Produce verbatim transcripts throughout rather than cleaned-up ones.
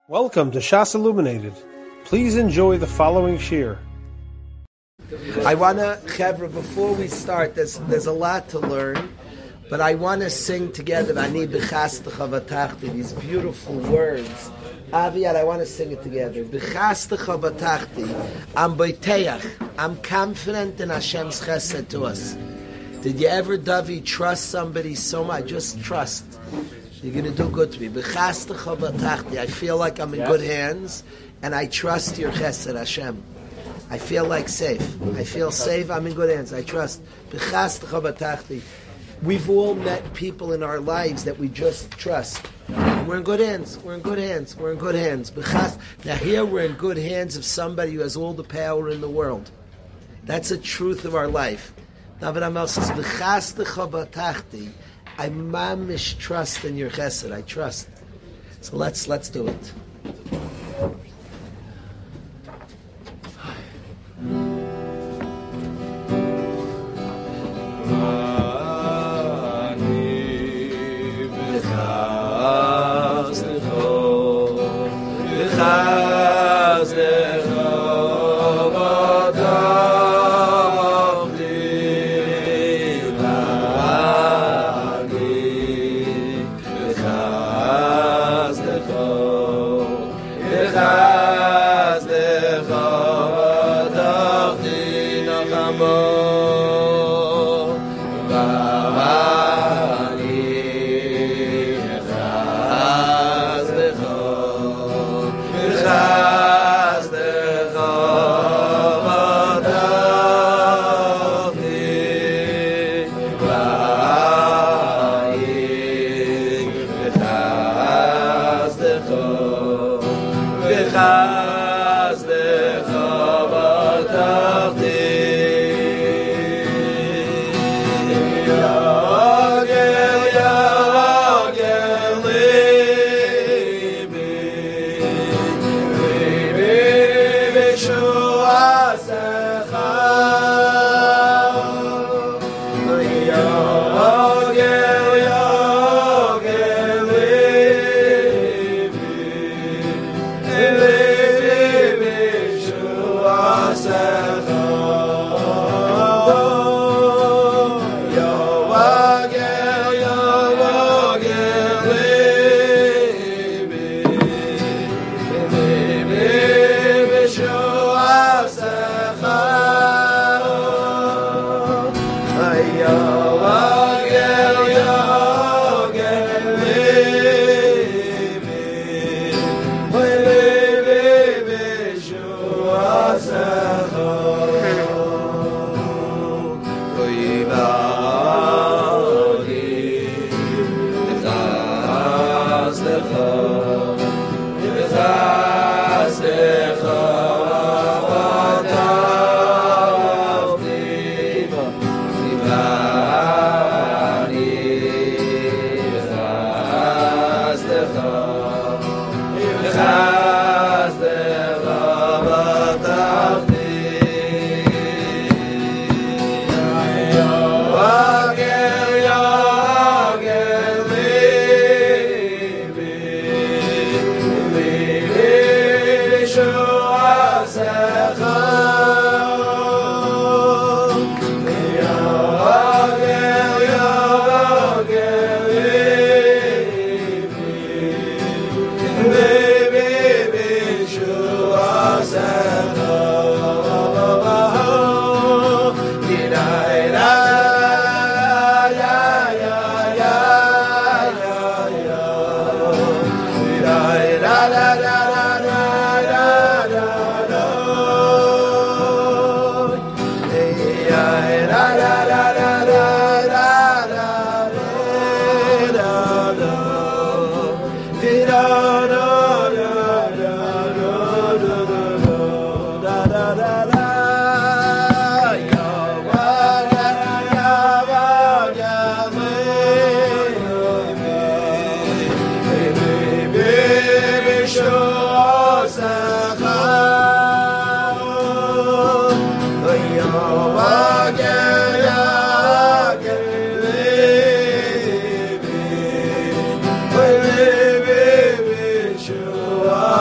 Welcome to Shas Illuminated. Please enjoy the following shir. I want to, Chevra, before we start, there's there's a lot to learn, but I want to sing together, Ani b'chastecha v'tachti, these beautiful words. Aviad, I want to sing it together. B'chastecha v'tachti, I'm boiteach, I'm confident in Hashem's chesed to us. Did you ever, Davi, trust somebody so much? Just trust. You're going to do good to me. B'chastecha v'tachti, I feel like I'm in yes. good hands, and I trust your chesed, Hashem. I feel like safe. I feel safe. I'm in good hands. I trust. B'chastecha v'tachti. We've all met people in our lives that we just trust. We're in good hands. We're in good hands. We're in good hands. B'chas. Now here we're in good hands of somebody who has all the power in the world. That's the truth of our life. David Amel says, B'chastecha v'tachti. I mamish trust in your chesed. I trust. So let's let's do it.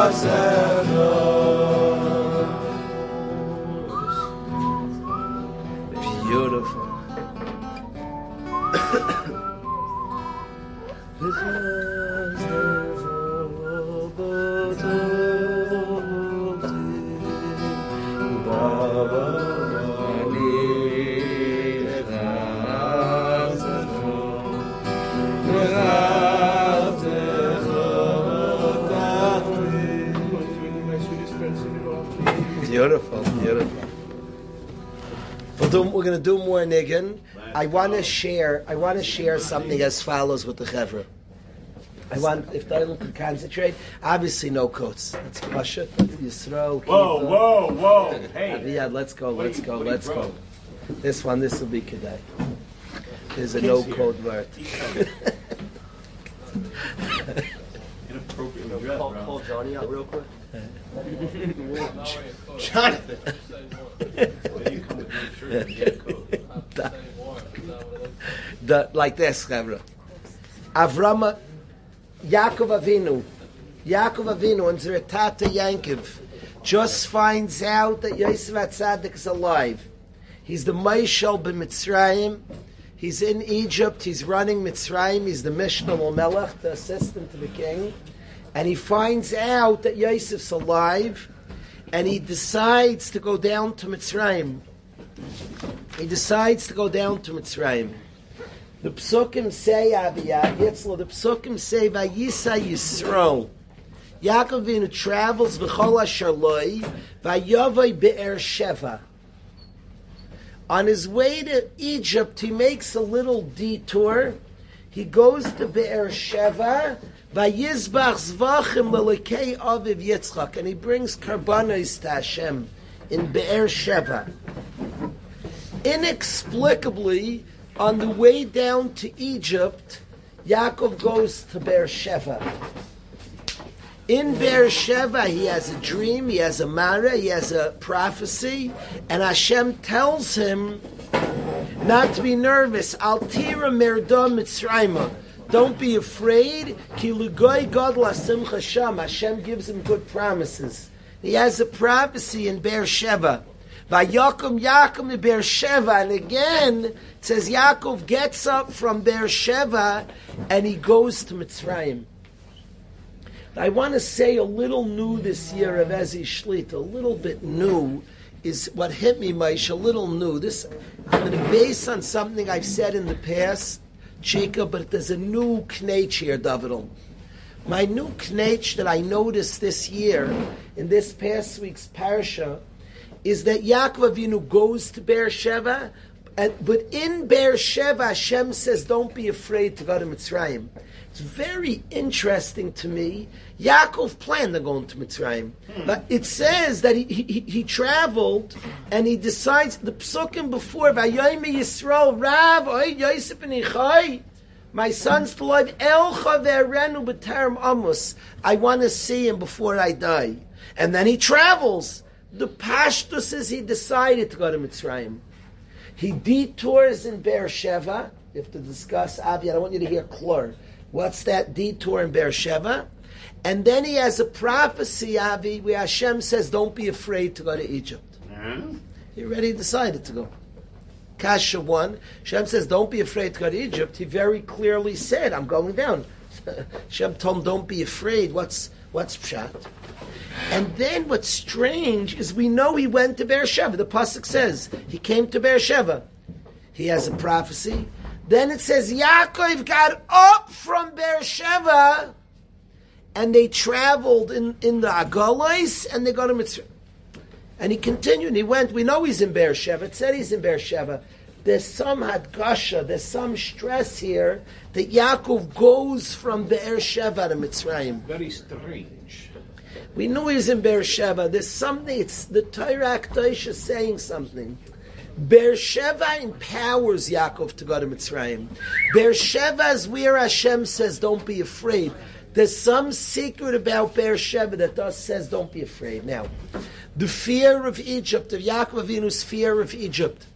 Beautiful. Beautiful, beautiful. We'll do, we're going to do more niggin. I want to share. I want to share something as follows with the chevra. I want if Dylan can concentrate. Obviously, no coats. That's Pasha. Yisro. Whoa, whoa, whoa! Hey, Aviyad, let's go. What Let's you- go. what you Let's broke? go. This one. This will be kedai. There's a no Kids here. code word. inappropriately dressed, Call, bro. call Johnny out real quick. Jonathan. Why do you come with no shirt and get a coat? the, the, like this, Chavra. Avrama, Yaakov Avinu, Yaakov Avinu and Zeretata Yankiv just finds out that Yosef HaTzadik is alive. He's the Maishal b'Mitzrayim. He's in Egypt. He's running Mitzrayim. He's the Mishnah Melech, the assistant to the king. And he finds out that Yosef's alive, and he decides to go down to Mitzrayim. He decides to go down to Mitzrayim. The Psukim say, Aviyah, Yitzlo, the Psukim say, Vayisa Yisro. Yaakov Avinu travels v'chol asher loi, vayavai be'er Sheva. On his way to Egypt, he makes a little detour. He goes to Be'er Sheva, vayizbach zvachim l'lekei aviv Yitzchak, and he brings karbanos to Hashem in Be'er Sheva. Inexplicably, on the way down to Egypt, Yaakov goes to Be'er Sheva. In Be'er Sheva, he has a dream, he has a mara, he has a prophecy, and Hashem tells him not to be nervous. Al tira merda Mitzrayma. Don't be afraid. Ki lugoy gadla simcha sham. Hashem gives him good promises. He has a prophecy in Be'er Sheva. Vayakum Yaakov in Be'er Sheva, and again it says Yaakov gets up from Be'er Sheva and he goes to Mitzrayim. I want to say a little new this year of Ezi Shlit, a little bit new, is what hit me, Maish, a little new. This, I'm going to base on something I've said in the past, Chika, but there's a new knech here, Davidon. My new knech that I noticed this year, in this past week's parsha, is that Yaakov Avinu goes to Be'er Sheva, and, but in Be'er Sheva, Hashem says, don't be afraid to go to Mitzrayim. It's very interesting to me. Yaakov planned on going to Mitzrayim. Hmm. But it says that he, he, he traveled and he decides, the psukim before, Vayoyme Yisrael, Rav, oy Yosef and Ichai, my son's to live, El Chaverenu B'Terem Amos. I want to see him before I die. And then he travels. The Pashtus is he decided to go to Mitzrayim. He detours in Be'er Sheva. You have to discuss, Avi, I don't want you to hear Klor. What's that detour in Be'er Sheva? And then he has a prophecy, Avi, where Hashem says, don't be afraid to go to Egypt. Mm-hmm. He already decided to go. Kasha one, Hashem says, don't be afraid to go to Egypt. He very clearly said, I'm going down. Hashem told him, don't be afraid. What's what's pshat? And then what's strange is we know he went to Be'er Sheva. The pasuk says, he came to Be'er Sheva. He has a prophecy. Then it says Yaakov got up from Be'er Sheva and they traveled in, in the Agalais and they got to Mitzrayim. And he continued and he went. We know he's in Be'er Sheva. It said he's in Be'er Sheva. There's some hadgasha, there's some stress here that Yaakov goes from Be'er Sheva to Mitzrayim. Very strange. We knew he was in Be'er Sheva. There's something, it's the Torah Akdosh is saying something. Be'er Sheva empowers Yaakov to go to Mitzrayim. Be'er Sheva is where Hashem says, don't be afraid. There's some secret about Be'er Sheva that does says, don't be afraid. Now, the fear of Egypt, of Yaakov Avinu's fear of Egypt.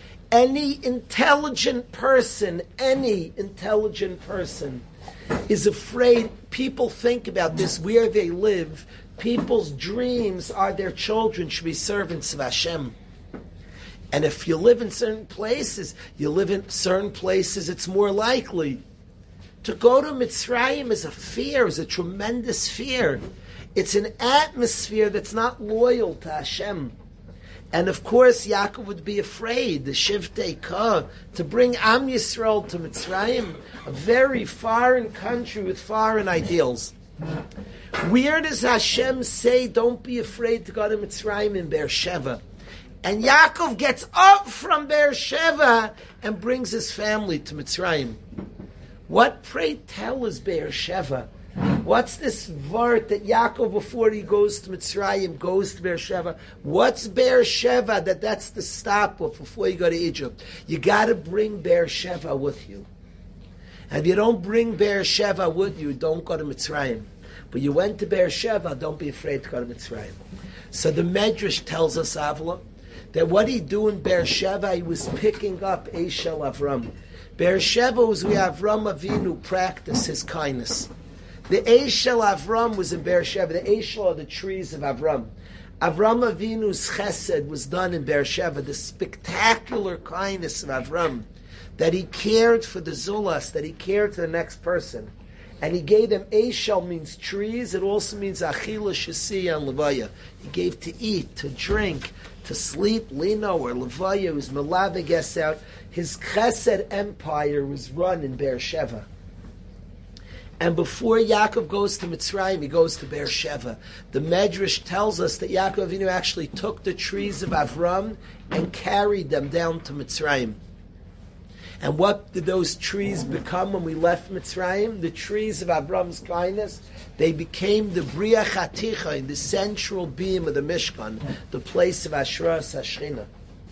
Any intelligent person, any intelligent person is afraid. People think about this, where they live. People's dreams are their children should be servants of Hashem. And if you live in certain places, you live in certain places, it's more likely. To go to Mitzrayim is a fear, is a tremendous fear. It's an atmosphere that's not loyal to Hashem. And of course, Yaakov would be afraid, the Shivtei Ka, to bring Am Yisrael to Mitzrayim, a very foreign country with foreign ideals. Where does Hashem say, don't be afraid to go to Mitzrayim in Beersheba? And Yaakov gets up from Beersheba and brings his family to Mitzrayim. What, pray tell, is Beersheba? What's this vart that Yaakov, before he goes to Mitzrayim, goes to Beersheba? What's Beersheba that that's the stop of before you go to Egypt? You got to bring Beersheba with you. And if you don't bring Beersheba with you, don't go to Mitzrayim. But you went to Beersheba, don't be afraid to go to Mitzrayim. So the Medrash tells us, Avla, that what he do in Beersheba, he was picking up Eishel Avram. Beersheba was where Avram Avinu practiced his kindness. The Eishel Avram was in Beersheba. The Eishel are the trees of Avram. Avram Avinu's chesed was done in Beersheba. The spectacular kindness of Avram, that he cared for the Zulas, that he cared for the next person. And he gave them, Eishel means trees, it also means Achila, Shasiya, and Levaya. He gave to eat, to drink, to sleep, Lino, or Levaya, was Malava guests out. His chesed empire was run in Beersheba. And before Yaakov goes to Mitzrayim, he goes to Beersheba. The Medrash tells us that Yaakov Avinu actually took the trees of Avram and carried them down to Mitzrayim. And what did those trees become when we left Mitzrayim? The trees of Avram's kindness. They became the Bria Chaticha, the central beam of the Mishkan, the place of Ashras Hashchina.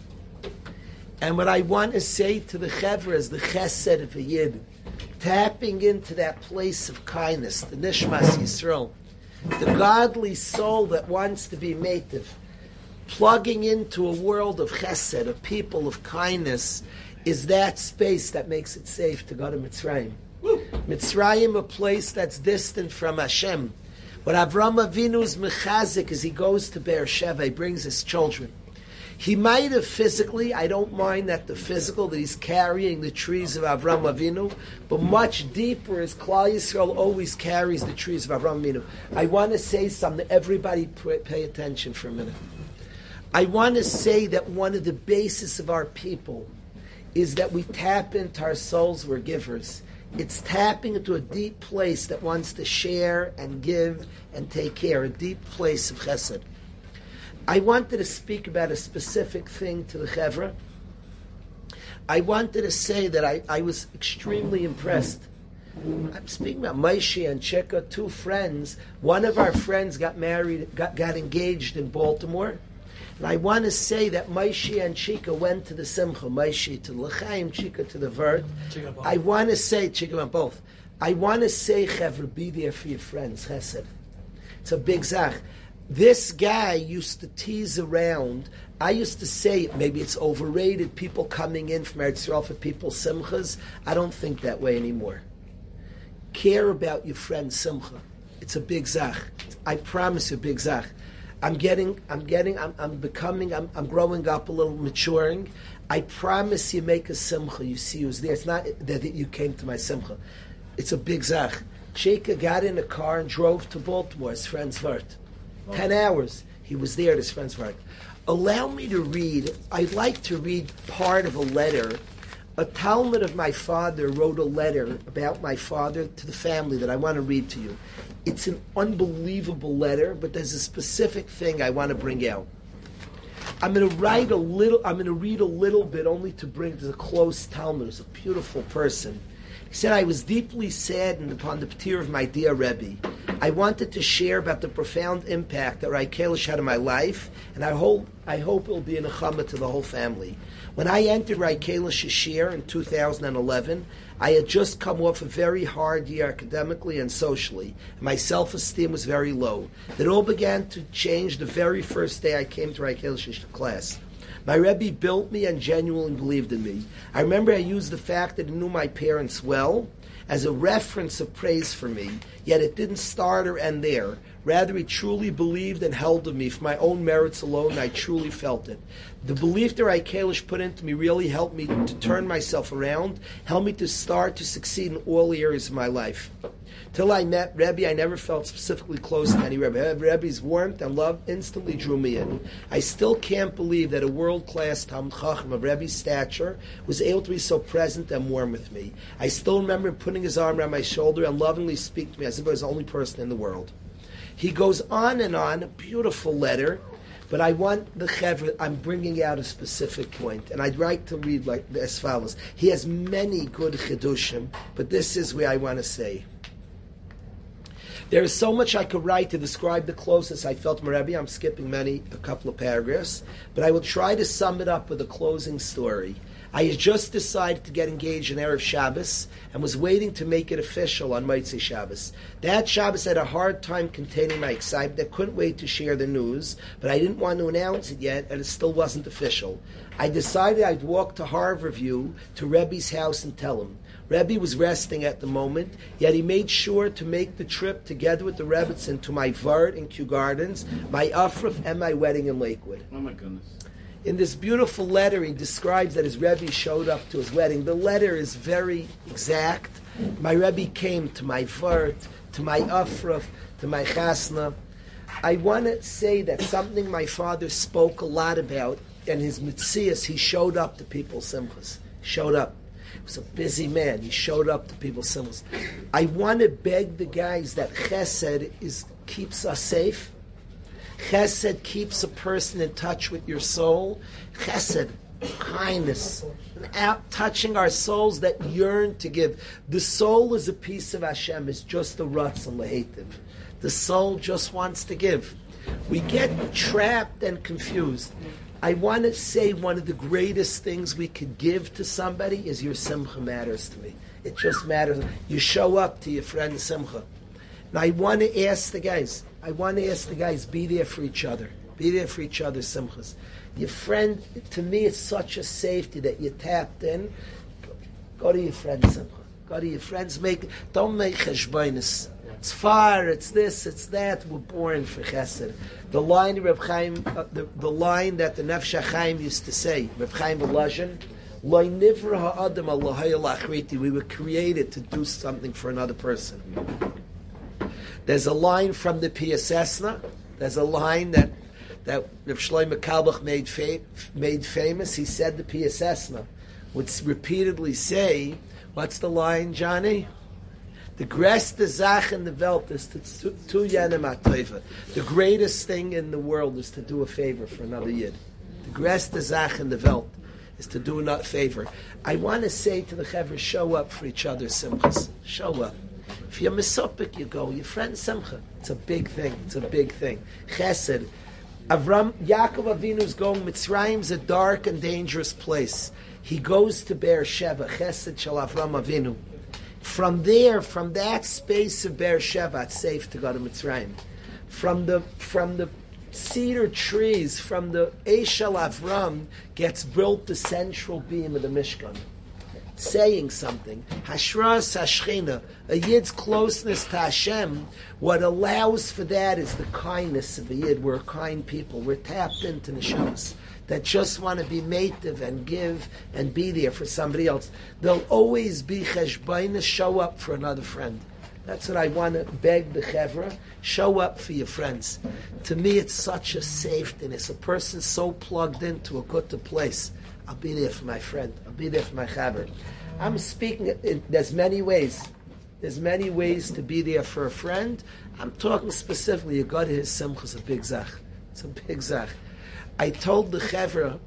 And what I want to say to the Chevra is the Chesed of a Yid, tapping into that place of kindness, the Nishmas Yisrael, the godly soul that wants to be mative, plugging into a world of Chesed, a people of kindness, is that space that makes it safe to go to Mitzrayim. Mitzrayim, a place that's distant from Hashem. What Avram Avinu's mechazik is he goes to Beersheba, he brings his children. He might have physically, I don't mind that the physical, that he's carrying the trees of Avram Avinu, but much deeper is Klal Yisrael always carries the trees of Avram Avinu. I want to say something, everybody pay attention for a minute. I want to say that one of the bases of our people is that we tap into our souls, we're givers. It's tapping into a deep place that wants to share and give and take care, a deep place of chesed. I wanted to speak about a specific thing to the Chevra. I wanted to say that I, I was extremely impressed. I'm speaking about Maishi and Chika, two friends. One of our friends got married, got, got engaged in Baltimore. And I want to say that Maishi and Chika went to the Simcha, Maishi to the L'chaim, Chika to the Vert. I want to say, Chika went both. I want to say, Chevra, be there for your friends, Chesed. It's a big zach. This guy used to tease around. I used to say, maybe it's overrated, people coming in from Eretz Yisrael for people's simchas. I don't think that way anymore. Care about your friend's simcha. It's a big zach. I promise you, a big zach. I'm getting, I'm getting, I'm, I'm becoming, I'm, I'm growing up a little, maturing. I promise you make a simcha, you see who's there. It's not that you came to my simcha. It's a big zach. Sheikha got in a car and drove to Baltimore, his friend's Vert. Ten hours. He was there at his friend's work. Allow me to read, I'd like to read part of a letter. A Talmud of my father wrote a letter about my father to the family that I want to read to you. It's an unbelievable letter, but there's a specific thing I want to bring out. I'm going to write a little, I'm going to read a little bit only to bring to the close Talmud. He's a beautiful person. He said, I was deeply saddened upon the p'tir of my dear Rebbe. I wanted to share about the profound impact that Rai Kalish had in my life, and I hope I hope it will be a nechama to the whole family. When I entered Rai Kalish's shir in two thousand eleven, I had just come off a very hard year academically and socially, and my self-esteem was very low. It all began to change the very first day I came to Rai Kalish's class. My Rebbe built me and genuinely believed in me. I remember I used the fact that he knew my parents well as a reference of praise for me, yet it didn't start or end there. Rather, he truly believed and held of me. For my own merits alone, I truly felt it. The belief that Rai Kalish put into me really helped me to turn myself around, helped me to start to succeed in all areas of my life. Till I met Rebbe, I never felt specifically close to any Rebbe. Rebbe's warmth and love instantly drew me in. I still can't believe that a world-class Talmid Chacham of Rebbe's stature was able to be so present and warm with me. I still remember him putting his arm around my shoulder and lovingly speak to me as if I was the only person in the world. He goes on and on, a beautiful letter, but I want the Chevra, I'm bringing out a specific point, and I'd like to read like as follows. He has many good Chidushim, but this is where I want to say. There is so much I could write to describe the closest I felt to my Rebbe. I'm skipping many, a couple of paragraphs, but I will try to sum it up with a closing story. I had just decided to get engaged in Erev Shabbos and was waiting to make it official on Motzei Shabbos. That Shabbos had a hard time containing my excitement. I couldn't wait to share the news, but I didn't want to announce it yet, and it still wasn't official. I decided I'd walk to Harborview to Rebbe's house and tell him. Rebbe was resting at the moment, yet he made sure to make the trip together with the Rebbetzin to my Vart in Kew Gardens, my Afraf, and my wedding in Lakewood. Oh my goodness. In this beautiful letter, he describes that his Rebbe showed up to his wedding. The letter is very exact. My Rebbe came to my Vart, to my Afraf, to my Chasna. I want to say that something my father spoke a lot about, and his Mitzias, he showed up to people's Simchas. Showed up. He was a busy man. He showed up to people's Simchas. I want to beg the guys that Chesed is, keeps us safe. Chesed keeps a person in touch with your soul. Chesed, kindness, out touching our souls that yearn to give. The soul is a piece of Hashem. It's just a Ratzon Lehetiv. The soul just wants to give. We get trapped and confused. I want to say one of the greatest things we could give to somebody is your Simcha matters to me. It just matters. You show up to your friend Simcha. Now I want to ask the guys, I want to ask the guys, be there for each other. Be there for each other's Simchas. Your friend, to me it's such a safety that you tapped in. Go to your friend's Simcha. Go to your friends. Make, don't make cheshbonis. It's far, it's this, it's that. We're born for chesed. The line Reb Chaim, uh, the, the line that the Nefesh HaChaim used to say, Reb Chaim Volozhin, Lo nivra ha'adam al lahayel achriti. We were created to do something for another person. There's a line from the Piasesna. There's a line that that Reb Shlomo Kalbach made fa- made famous. He said the Piasesna would repeatedly say, what's the line, Johnny? The greste Zach in the Welt is to tu yenem atoiva. The greatest thing in the world is to do a favor for another Yid. The greste Zach in the Welt is to do a favor. I want to say to the Chevra, show up for each other's simchas. Show up. If you're misopik, you go. Your friend Simcha. It's a big thing. It's a big thing. Chesed. Avram, Yaakov Avinu's going. Mitzrayim's a dark and dangerous place. He goes to Beersheba. Chesed shel Avram Avinu. From there, from that space of Beersheba, it's safe to go to Mitzrayim. From the from the cedar trees, from the Eshel Avram, gets built the central beam of the Mishkan, saying something. Hashras Hashchina, a Yid's closeness to Hashem, what allows for that is the kindness of a Yid. We're kind people. We're tapped into neshamas that just want to be mative and give and be there for somebody else. There'll always be cheshbonus, show up for another friend. That's what I want to beg the Chevra. Show up for your friends. To me, it's such a safetyness. A person's so plugged into a good place. I'll be there for my friend. I'll be there for my Chevra. I'm speaking, in, there's many ways. There's many ways to be there for a friend. I'm talking specifically, you go to his simcha, it's a big zach. It's a big zach. I told the Chevra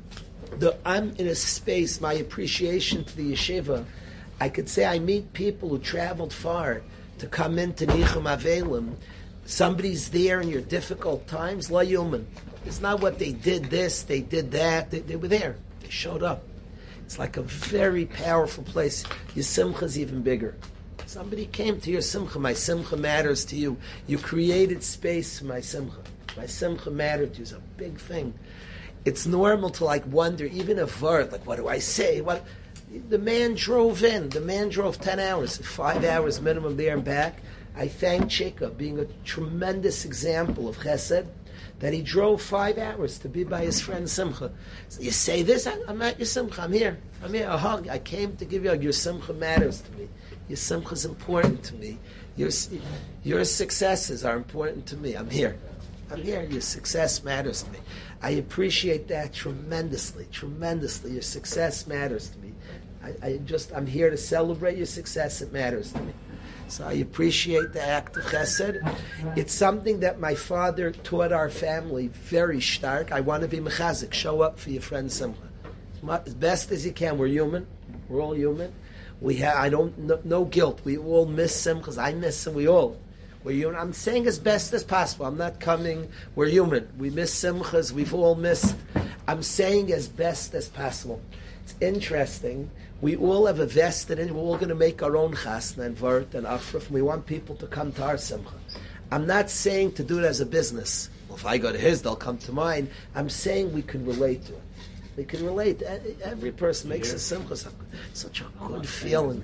that I'm in a space, my appreciation to the yeshiva, I could say I meet people who traveled far to come into Nichum Avelim. Somebody's there in your difficult times, la yuman. It's not what they did this, they did that, they, they were there. They showed up. It's like a very powerful place. Your simcha is even bigger. Somebody came to your simcha, my simcha matters to you. You created space for my simcha. My simcha mattered to you. It's a big thing. It's normal to like wonder, even a vart, like what do I say? What the man drove in. The man drove ten hours, five hours minimum there and back. I thank Chika, being a tremendous example of chesed, that he drove five hours to be by his friend Simcha. So you say this, I, I'm at your Simcha, I'm here. I'm here, a hug. I came to give you a hug. Your Simcha matters to me. Your Simcha is important to me. Your, your successes are important to me. I'm here. I'm here. Your success matters to me. I appreciate that tremendously, tremendously. Your success matters to me. I, I just, I'm here to celebrate your success. It matters to me. So I appreciate the act of chesed. It's something that my father taught our family very stark. I want to be mechazik. Show up for your friend Simcha. As best as you can. We're human. We're all human. We have, I don't, no, no guilt. We all miss Simchas. I miss him. We all. We're human. I'm saying as best as possible. I'm not coming. We're human. We miss Simchas. We've all missed. I'm saying as best as possible. It's interesting. We all have a vested in. We're all going to make our own chasna and vart and afraf. We want people to come to our simcha. I'm not saying to do it as a business. Well, if I go to his, they'll come to mine. I'm saying we can relate to it. We can relate. Every person makes a simcha. Such a good feeling.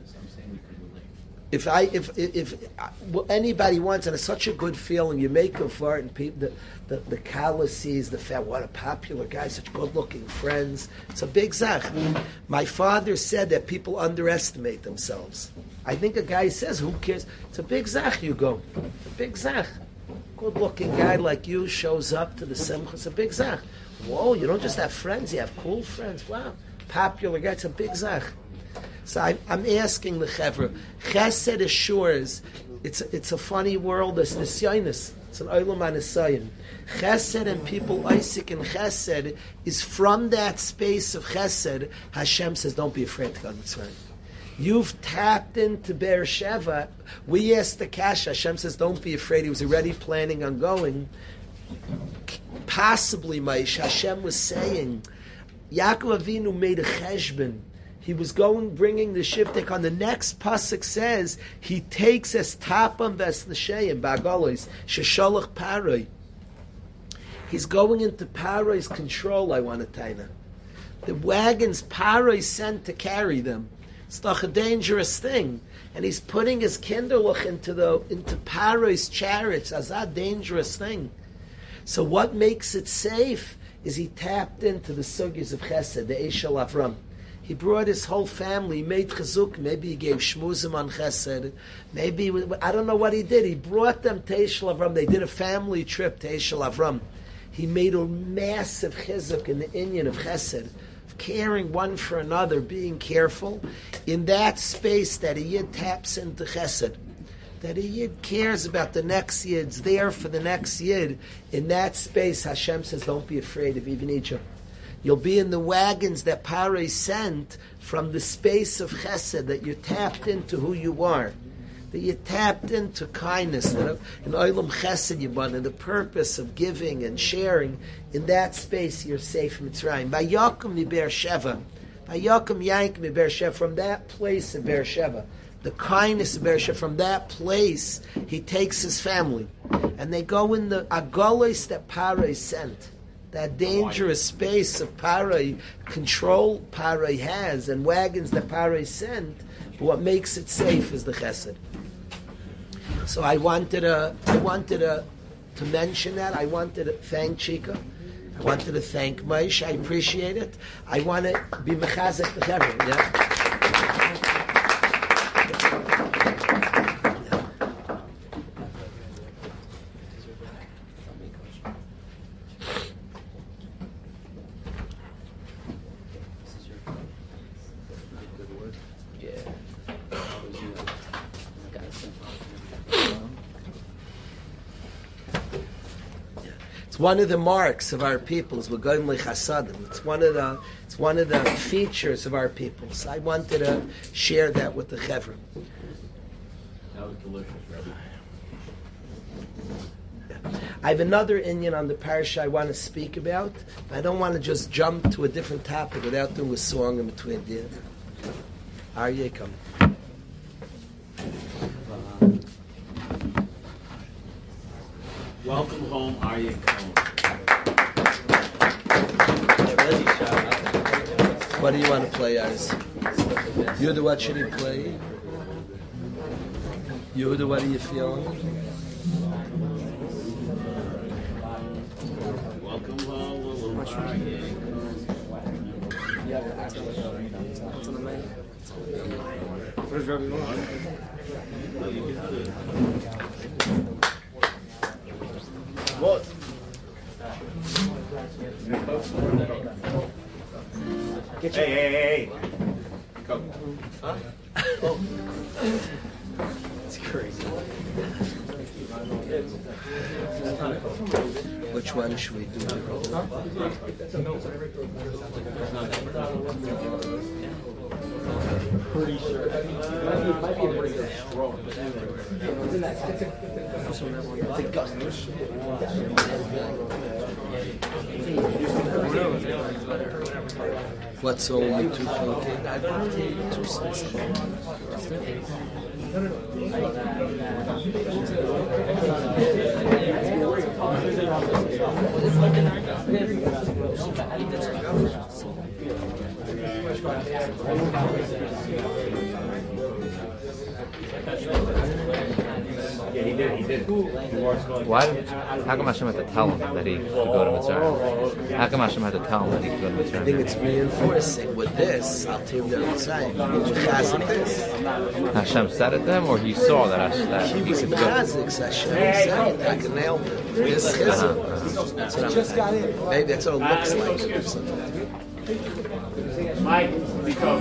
If I, if if, if well, anybody wants, and it's such a good feeling, you make a vart and people, the the, the Kala sees the fact, what a popular guy, such good-looking friends. It's a big zach. My father said that people underestimate themselves. I think a guy says, "Who cares?" It's a big zach. You go, it's a big zach. Good-looking guy like you shows up to the simcha. It's a big zach. Whoa! You don't just have friends; you have cool friends. Wow, popular guy. It's a big zach. So I, I'm asking the chevra. Chesed assures. It's a, it's a funny world. It's nisyonis. It's an olam anisayin. Chesed and people Isaac and Chesed is from that space of Chesed. Hashem says, "Don't be afraid to go to Mitzrayim." You've tapped into Beersheba. We asked the Kasha. Hashem says, "Don't be afraid." He was already planning on going. Possibly, Maish, Hashem was saying, Yaakov Avinu made a cheshbon. He was going, bringing the shivtek on. The next pasuk says he takes as tapam ves l'sheim ba'galos shesholach paroi. He's going into Paro's control. I want to tell you, the wagons Paroi sent to carry them. It's not a dangerous thing, and he's putting his kinderlich into the into Paro's chariots as a dangerous thing. So what makes it safe is he tapped into the sugyas of Chesed, the Eshel Avram. He brought his whole family. He made chizuk. Maybe he gave shmuzim on Chesed. Maybe, I don't know what he did. He brought them to Eshel Avram. They did a family trip to Eshel Avram. He made a massive chizuk in the inyan of Chesed, of caring one for another, being careful. In that space that a yid taps into Chesed, that a yid cares about the next yid's there for the next yid. In that space, Hashem says, "Don't be afraid of even Egypt." You'll be in the wagons that Paroi sent from the space of Chesed, that you tapped into who you are, that you tapped into kindness, that in Olam Chesed you want, and the purpose of giving and sharing. In that space, you're safe from Mitzrayim. Vayakum mi Beersheva, Vayakum yank mi Beersheva. From that place of Beersheva, the kindness of Beersheba, from that place, he takes his family, and they go in the agolis that Paroi sent. That dangerous space of Paroi, control Paroi has, and wagons that Paroi sent, but what makes it safe is the Chesed. So I wanted to, I wanted to, to mention that. I wanted to thank Chika. I wanted to thank Maish. I appreciate it. I want to be mechazek the Chevron. Yeah. It's one of the marks of our peoples. We're going like chasadim. It's one of the it's one of the features of our peoples. So I wanted to share that with the chevron. That was delicious, Rabbi. Yeah. I have another inyan on the parasha I want to speak about. I don't want to just jump to a different topic without doing a song in between. Yeah. Aryeh, come. Welcome home, Aryeh Cohen. What do you want to play, Aris? You're the what should he play? Yehuda, what are you feeling? Welcome home. What? Hey, hey, hey, hey. Come. Huh? Oh. It's crazy. Which one should we do? Pretty sure. It might be a pretty good stroke. What's only two thinking? I don't think two sensitive. Yeah, he did. He did. Why? Did, how come Hashem had to tell him that he could go to Mitzrayim? How come Hashem had to tell him that he could go to Mitzrayim? I think it's reinforcing with this. I'll tell you the Mitzrayim. Chazik this. Hashem said it to him, or he saw that Hashem, that He he was could go. Chazik. Hashem said it. I can nail it. This chizuk. That's what I'm saying. Maybe that's what it looks like. Or something. Mike, become.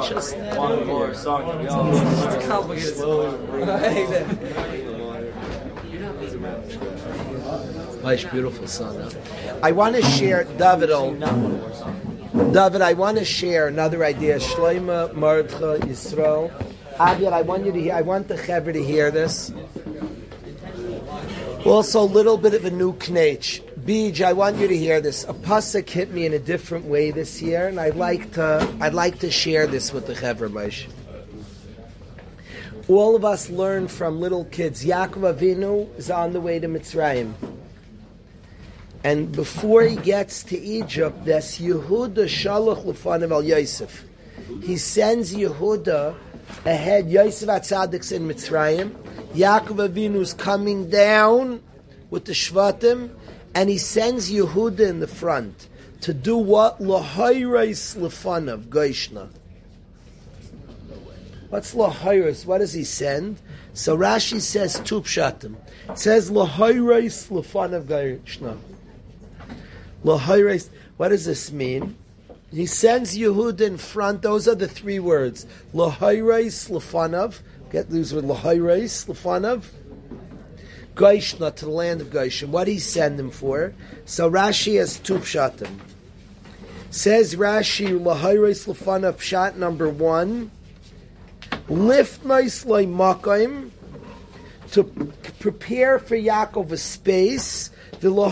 just One more song. it's a complicated Nice, beautiful song. Huh? I want to share, David. David, I want to share another idea. Shloima, Mordcha, Yisrael. Aviad, I want you to hear. I want the Chevra to hear this. Also, a little bit of a new knetch. Bij, I want you to hear this. A pasuk hit me in a different way this year, and I'd like to. I'd like to share this with the Chevra, Moshe. All of us learn from little kids. Yaakov Avinu is on the way to Mitzrayim. And before he gets to Egypt, there's Yehuda Shalach Lefanav al Yosef. He sends Yehuda ahead. Yosef HaTzadik's in Mitzrayim. Yaakov Avinu's coming down with the Shvatim, and he sends Yehuda in the front to do what? L'hayreis Lefanav Goishna. What's L'hayreis? What does he send? So Rashi says two pshatim. It says L'hayreis Lefanav Goishna. L'hayreis. What does this mean? He sends Yehuda in front. Those are the three words. L'hayreis Lefanav. Get these with L'hayreis Lefanav. Goishna, to the land of Goshen. What did he send him for? So Rashi has two pshatim. Says Rashi, L'hayreis Lefanav, pshat number one. Lifnais Leimakayim, to prepare for Yaakov a space. So one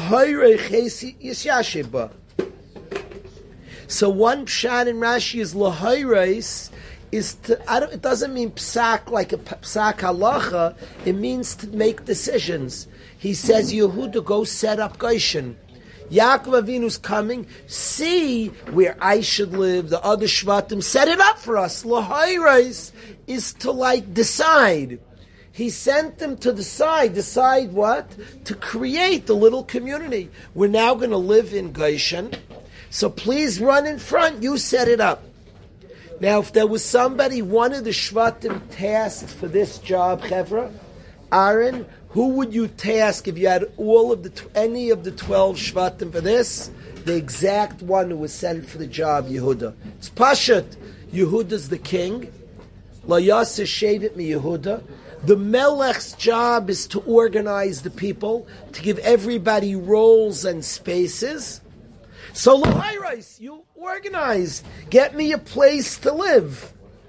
pshat in Rashi is L'hayreis, is to, I don't, it doesn't mean psak like a psak halacha, it means to make decisions. He says, Yehuda, go set up Goshen. Yaakov Avinu's coming, see where I should live, the other Shvatim, set it up for us. L'hayreis is to like decide. He sent them to decide. Decide what? To create a little community. We're now going to live in Goshen, so please run in front, you set it up. Now, if there was somebody, one of the Shvatim tasked for this job, Chevra, Aaron, who would you task if you had all of the any of the twelve Shvatim for this? The exact one who was sent for the job, Yehuda. It's Pashat. Yehuda's the king. La Yaseh Shevet mi Yehuda. The Melech's job is to organize the people, to give everybody roles and spaces. So L'hayreis, you organize. Get me a place to live.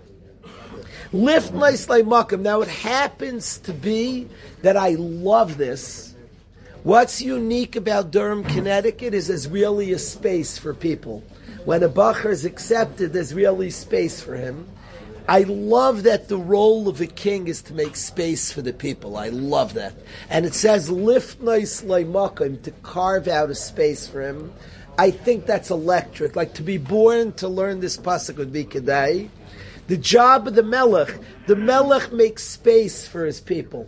Lift nice Leimakam. Now it happens to be that I love this. What's unique about Durham, Connecticut is there's really a space for people. When a bacher is accepted, there's really space for him. I love that the role of a king is to make space for the people. I love that. And it says, lift nice Leimakam, to carve out a space for him. I think that's electric. Like to be born to learn this pasuk would be Kedai. The job of the Melech, the Melech makes space for his people.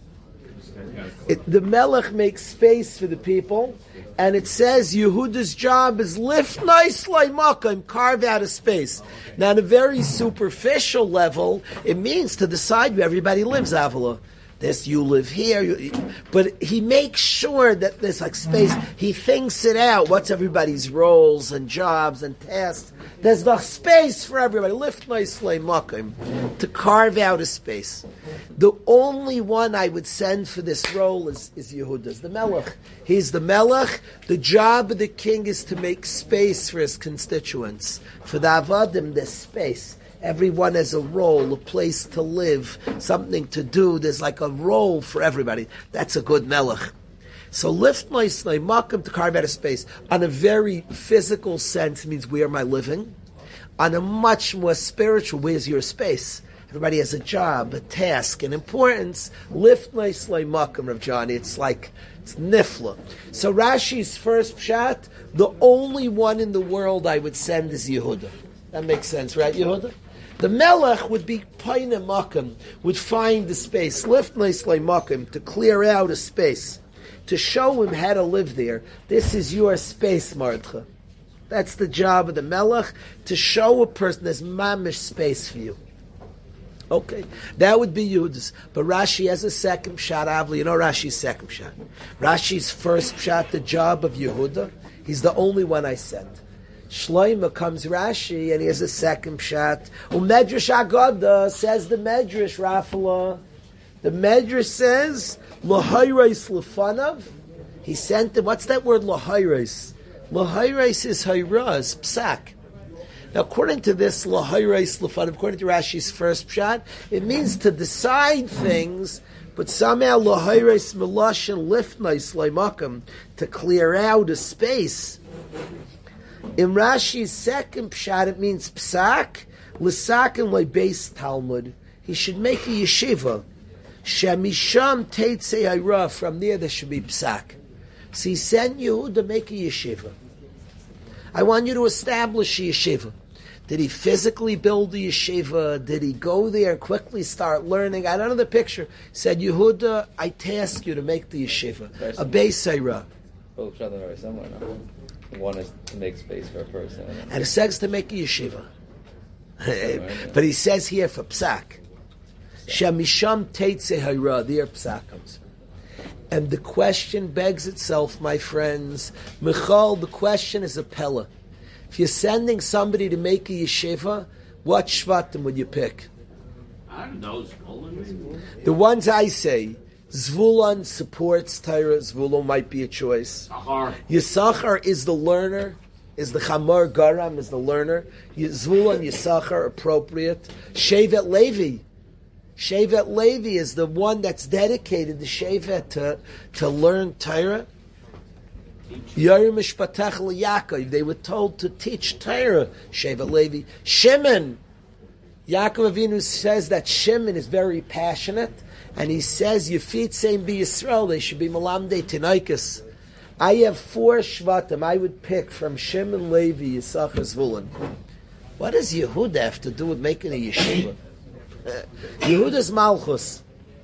It, the Melech makes space for the people, and it says Yehuda's job is lift nice Leimakam, carve out a space. Now, on a very superficial level, it means to decide where everybody lives, Avila. This, you live here, you, but he makes sure that there's like space. He thinks it out. What's everybody's roles and jobs and tasks? There's the space for everybody. Lift nice Leimakam, to carve out a space. The only one I would send for this role is, is Yehuda's, the Melech. He's the Melech. The job of the king is to make space for his constituents. For the Avadim, there's space. Everyone has a role, a place to live, something to do. There's like a role for everybody. That's a good Melech. So lift my Leimakam, to carve out a space. On a very physical sense, means where am I living? On a much more spiritual, where's your space? Everybody has a job, a task, an importance. Lift my Leimakam, Rav Johnny. It's like, it's nifla. So Rashi's first pshat, the only one in the world I would send is Yehuda. That makes sense, right, Yehuda? The Melech would be Paina Makam, would find the space, lift nice Leimakam, to clear out a space, to show him how to live there. This is your space, Mordcha. That's the job of the Melech, to show a person there's mamish space for you. Okay, that would be Yehuda's. But Rashi has a second pshat, Avli. You know Rashi's second pshat. Rashi's first pshat, the job of Yehuda, he's the only one I sent. Shloima comes Rashi, and he has a second pshat. Umedrash Agada says the Medrash, Rafala. The Medrash says, L'hayreis l'fanav. He sent him, what's that word, L'hayreis? L'hayreis is hayraz, psak. Now, according to this, L'hayreis l'fanav, according to Rashi's first pshat, it means to decide things, but somehow L'hayreis meloshin lifnais leimakam, to clear out a space. In Rashi's second pshat, it means psak, l'sakim lebeis Talmud. He should make a yeshiva. Shemisham teitzei hayra, from there there should be psak. So he sent you to make a yeshiva. I want you to establish a yeshiva. Did he physically build a yeshiva? Did he go there and quickly start learning? I don't know the picture. He said, Yehuda, I task you to make the yeshiva. A beis hayra. Both are very similar now. One is to make space for a person. And it says to make a yeshiva. But he says here for psak. Shemisham teitzei hayra, there psak comes. And the question begs itself, my friends. Michal, the question is a pella. If you're sending somebody to make a yeshiva, what shvatim would you pick? I don't know. The ones I say, Zvulun supports Torah. Zvulun might be a choice. Sachar. Yisachar is the learner, is the Chamor Garam, is the learner. Zvulun, Yisachar, appropriate. Shevet Levi. Shevet Levi is the one that's dedicated, the Shevet, to, to learn Torah. Yarim Mishpatach Yaakov, they were told to teach Torah. Shevet Levi. Shimon. Yaakov Avinu says that Shimon is very passionate, and he says, Yefit Seim Bi Yisrael, they should be Malamdei Tinaikas. I have four Shvatim I would pick from Shimon, Levi, Yisachar, Zvulun. What does Yehuda have to do with making a yeshiva? Yehuda's Malchus.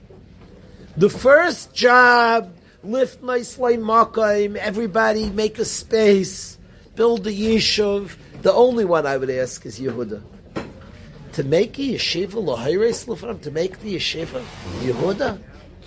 The first job, lift my slay makayim, everybody make a space, build a yeshiv. The only one I would ask is Yehuda. To make a yeshiva, l'hayreis l'fanav, to make the yeshiva, Yehuda.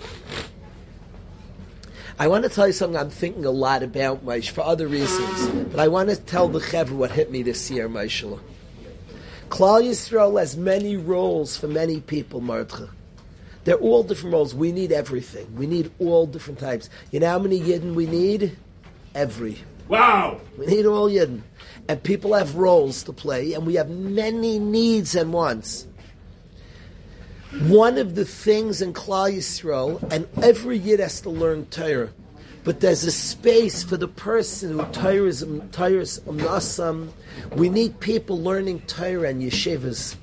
I want to tell you something I'm thinking a lot about, Maish, for other reasons. But I want to tell the Chevra what hit me this year, Maishala. Klal Yisrael has many roles for many people, Mardcha. They're all different roles. We need everything. We need all different types. You know how many Yidden we need? Every. Wow! We need all Yidden. And people have roles to play, and we have many needs and wants. One of the things in Klal Yisrael, and every Yid has to learn Torah, but there's a space for the person who Torah is umnasam. We need people learning Torah and yeshivas.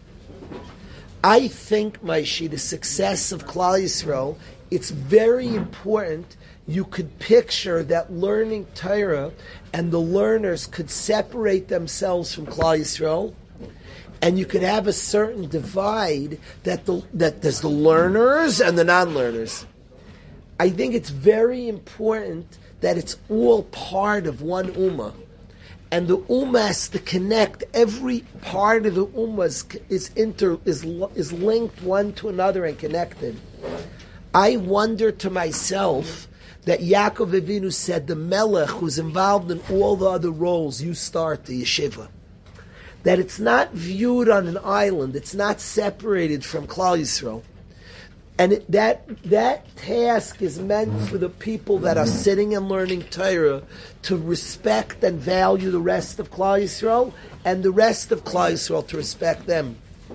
I think, Maishi, the success of Klal Yisrael, it's very important you could picture that learning Torah and the learners could separate themselves from Klal Yisrael, and you could have a certain divide that the, that there's the learners and the non-learners. I think it's very important that it's all part of one ummah. And the ummah has to connect. Every part of the ummah is, is, inter, is, is linked one to another and connected. I wonder to myself that Yaakov Avinu said the melech who's involved in all the other roles, you start the yeshiva. That it's not viewed on an island, it's not separated from Klal Yisrael. And it, that that task is meant for the people that are sitting and learning Torah to respect and value the rest of Klal Yisrael, and the rest of Klal Yisrael to respect them.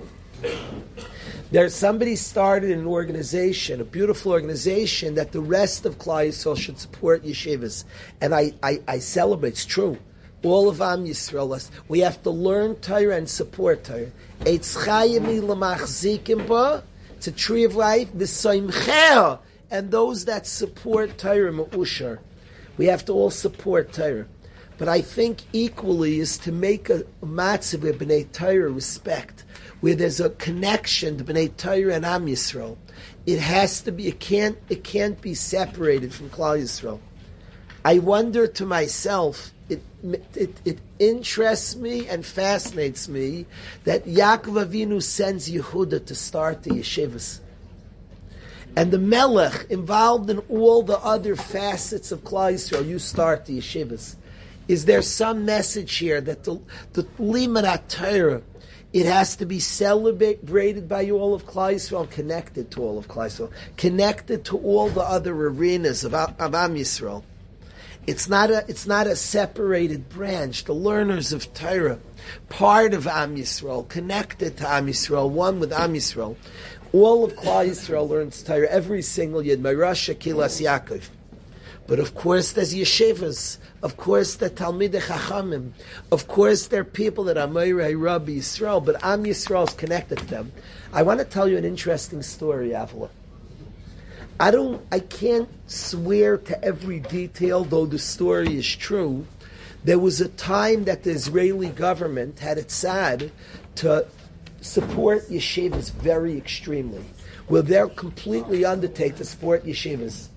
There's somebody started an organization, a beautiful organization, that the rest of Klal Yisrael should support yeshivas. And I, I, I celebrate, it's true. All of Am Yisrael, we have to learn Torah and support Torah. Eitz chayim l'machzikim ba, it's a tree of life, v'soimcheh, and those that support Torah ma'ushar. We have to all support Torah. But I think equally is to make a, a matzah where B'nai Torah respect, where there's a connection to B'nai Torah and Am Yisrael. It has to be, it can't, it can't be separated from Klal Yisrael. I wonder to myself, it, it, it interests me and fascinates me that Yaakov Avinu sends Yehuda to start the yeshivas. And the melech involved in all the other facets of Klal Yisrael, you start the yeshivas. Is there some message here that the the Limud Torah, it has to be celebrated by all of Klal Yisrael, connected to all of Klal Yisrael, connected to all the other arenas of, of Am Yisrael. It's not a it's not a separated branch. The learners of Torah, part of Am Yisrael, connected to Am Yisrael, one with Am Yisrael. All of Klal Yisrael learns Torah, every single Yid, Meirash Kilas Yaakov. But of course there's yeshivas, of course the Talmidei Chachamim, of course there are people that are Meirei Rabbi Yisrael, but Am Yisrael is connected to them. I want to tell you an interesting story, Avila. I don't, I can't swear to every detail, though the story is true. There was a time that the Israeli government had it sad to support yeshivas very extremely. Well, they'll completely undertake to support yeshivas.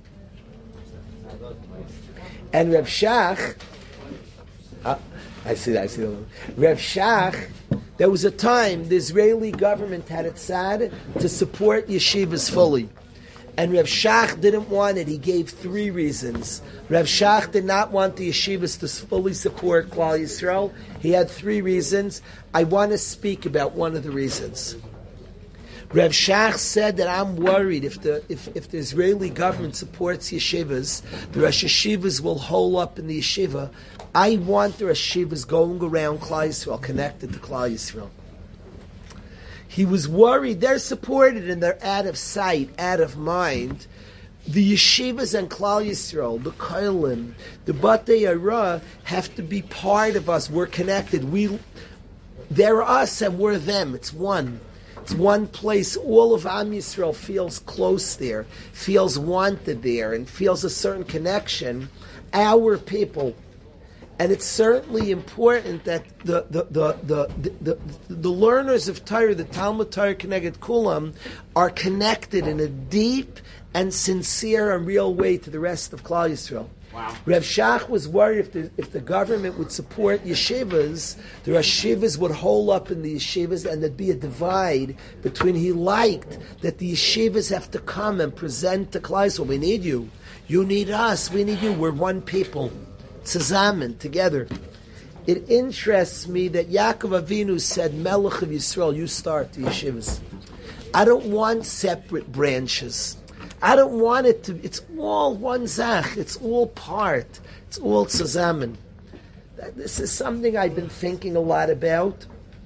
And Reb Shach, uh, I see that, I see that. Reb Shach, there was a time the Israeli government had it sad to support yeshivas fully. And Reb Shach didn't want it. He gave three reasons. Reb Shach did not want the yeshivas to fully support Klal Yisrael. He had three reasons. I want to speak about one of the reasons. Reb Shach said that I'm worried if the if, if the Israeli government supports yeshivas, the Rosh Yeshivas will hole up in the yeshiva. I want the Rosh Yeshivas going around Klal Yisrael, connected to Klal Yisrael. He was worried. They're supported and they're out of sight, out of mind. The yeshivas and Klal Yisrael, the Kohelim, the Batei Yara have to be part of us. We're connected. We, they're us and we're them. It's one. It's one place. All of Am Yisrael feels close there, feels wanted there, and feels a certain connection. Our people. And it's certainly important that the the the the, the, the, the learners of Torah, the Talmud Torah Keneged Kulam, are connected in a deep and sincere and real way to the rest of Klal Yisrael. Wow. Rav Shach was worried if the, if the government would support yeshivas, the Rosh Yeshivas would hole up in the yeshivas and there'd be a divide between, he liked that the yeshivas have to come and present to Klal Yisrael. We need you. You need us. We need you. We're one people. Tzazamen, together. It interests me that Yaakov Avinu said, Melech of Yisrael, you start the yeshivas. I don't want separate branches. I don't want it to, it's all one zach, it's all part, it's all tzazamen. This is something I've been thinking a lot about.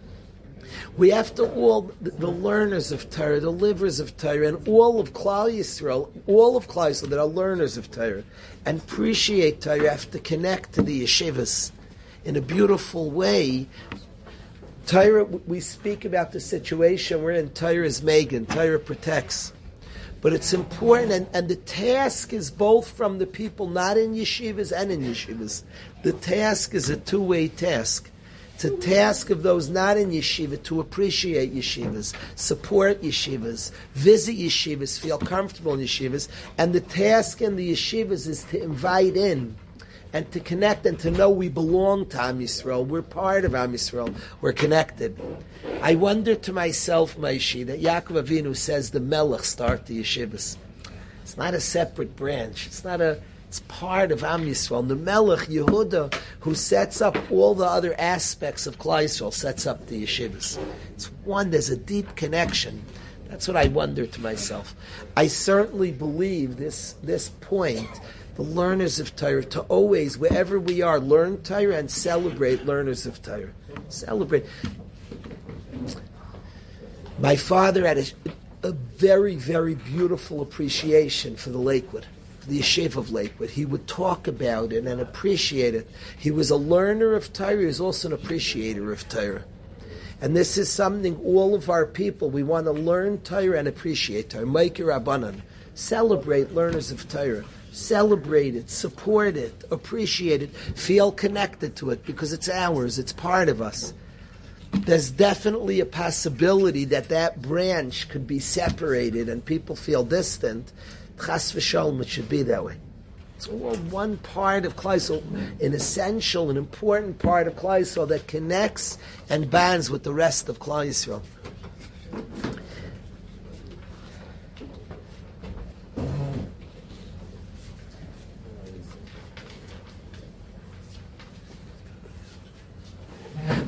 We have to all, the, the learners of Torah, the livers of Torah, and all of Klal Yisrael, all of Klal Yisrael that are learners of Torah, and appreciate Torah, have to connect to the yeshivas in a beautiful way. Torah, we speak about the situation we're in. Torah is Megan, Torah protects. But it's important, and, and the task is both from the people not in yeshivas and in yeshivas. The task is a two-way task. It's a task of those not in yeshiva to appreciate yeshivas, support yeshivas, visit yeshivas, feel comfortable in yeshivas, and the task in the yeshivas is to invite in and to connect and to know we belong to Am Yisrael. We're part of Am Yisrael. We're connected. I wonder to myself, Maishi, that Yaakov Avinu says the Melech start the yeshivas. It's not a separate branch. It's not a. It's part of Am Yisrael. The Melech Yehuda, who sets up all the other aspects of Klal Yisrael, sets up the yeshivas. It's one. There's a deep connection. That's what I wonder to myself. I certainly believe this this point. The learners of Torah, to always, wherever we are, learn Torah and celebrate learners of Torah. Celebrate. My father had a, a very, very beautiful appreciation for the Lakewood, for the Yeshiva of Lakewood. He would talk about it and appreciate it. He was a learner of Torah. He was also an appreciator of Torah. And this is something all of our people, we want to learn Torah and appreciate Torah. Meikir Rabbanan. Celebrate learners of Torah. Celebrate it, support it, appreciate it, feel connected to it because it's ours, it's part of us. There's definitely a possibility that that branch could be separated and people feel distant. Chas v'shalom, it should be that way. It's all one part of Klal Yisrael, an essential, an important part of Klal Yisrael that connects and bonds with the rest of Klal Yisrael.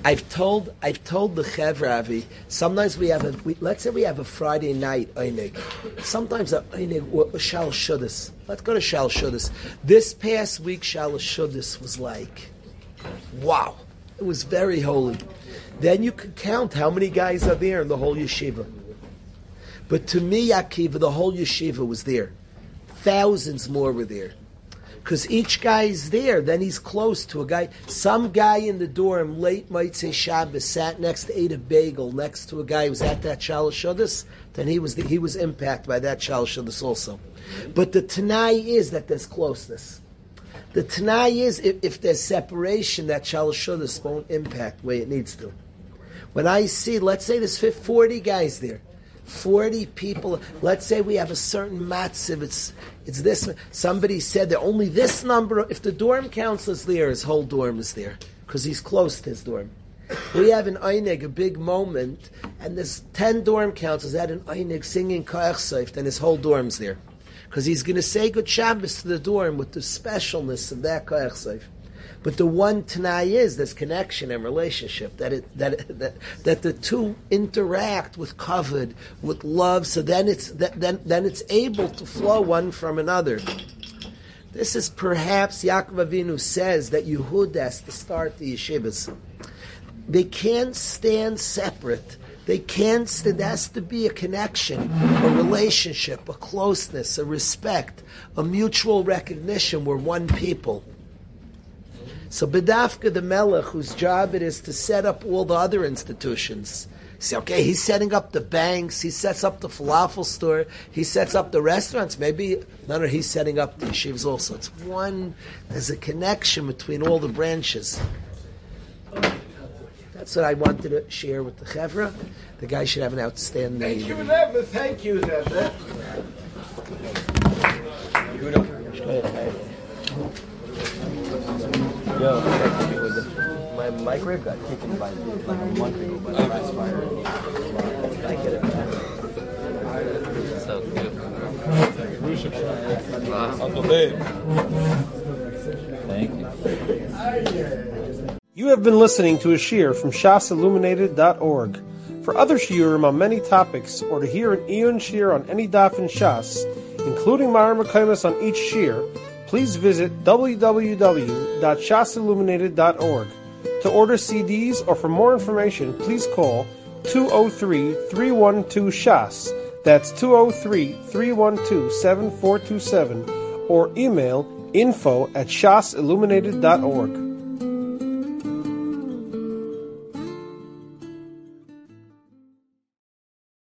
I've told I've told the Chevra Avi, sometimes we have a we, let's say we have a Friday night einig. Sometimes a einig or a Shal Shuddis. Let's go to Shal Shuddis. This past week Shal Shuddis was like, wow. It was very holy. Then you could count how many guys are there in the whole yeshiva. But to me, Akiva, the whole yeshiva was there. Thousands more were there. Because each guy is there, then he's close to a guy. Some guy in the dorm, late might say Shabbos, sat next to ate a bagel next to a guy who was at that Shalosh Shuddis, then he was the, he was impacted by that Shalosh Shuddis also. But the Tanai is that there's closeness. The Tanai is if, if there's separation, that Shalosh Shuddis won't impact the way it needs to. When I see, let's say there's forty guys there, forty people. Let's say we have a certain matziv. It's it's this. Somebody said that only this number. If the dorm counselor's there, his whole dorm is there because he's close to his dorm. We have an einig, a big moment, and there's ten dorm counselors at an einig singing Koach Seif, and his whole dorm's there because he's going to say good Shabbos to the dorm with the specialness of that Koach Seif. But the one Tanai is there's connection and relationship that it that it, that that the two interact with kavod, with love. So then it's that, then then it's able to flow one from another. This is perhaps Yaakov Avinu says that Yehud has to start the yeshivas. They can't stand separate. They can't. There has to be a connection, a relationship, a closeness, a respect, a mutual recognition. We're one people. So B'dafka the Melech, whose job it is to set up all the other institutions. Say, okay, he's setting up the banks, he sets up the falafel store, he sets up the restaurants. Maybe, no, no, he's setting up the yeshivas also. It's one, there's a connection between all the branches. That's what I wanted to share with the Chevra. The guy should have an outstanding day. Thank you, Rebbe. Thank you, Rebbe. Yo, my microwave got taken by like a month ago by the fast fire. I get it back. So cute. Uncle Babe. Thank you. You have been listening to a shiur from shas illuminated dot org. For other shiurim on many topics, or to hear an Eon shiur on any daf in Shas, including Mara Mekaymas on each shiur, please visit w w w dot shas illuminated dot org. To order C Ds or for more information, please call two oh three, three one two, S H A S. That's two oh three, three one two, seven four two seven. Or email info at shas illuminated dot org.